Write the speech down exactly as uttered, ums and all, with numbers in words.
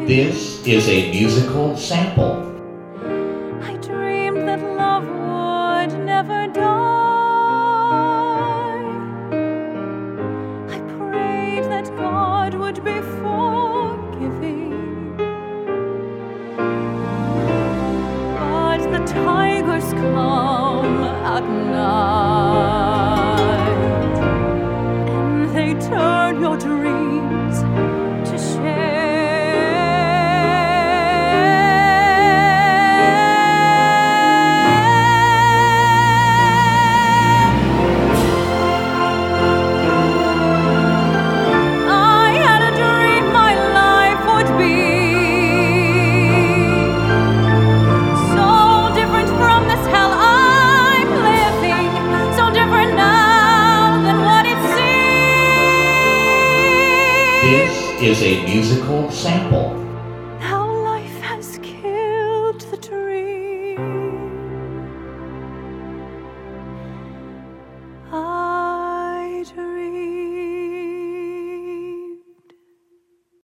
This is a musical sample. I dreamed that love would never die. I prayed that God would be forgiving. But the tigers come at night, and they turn your dreams to shame. This is a musical sample.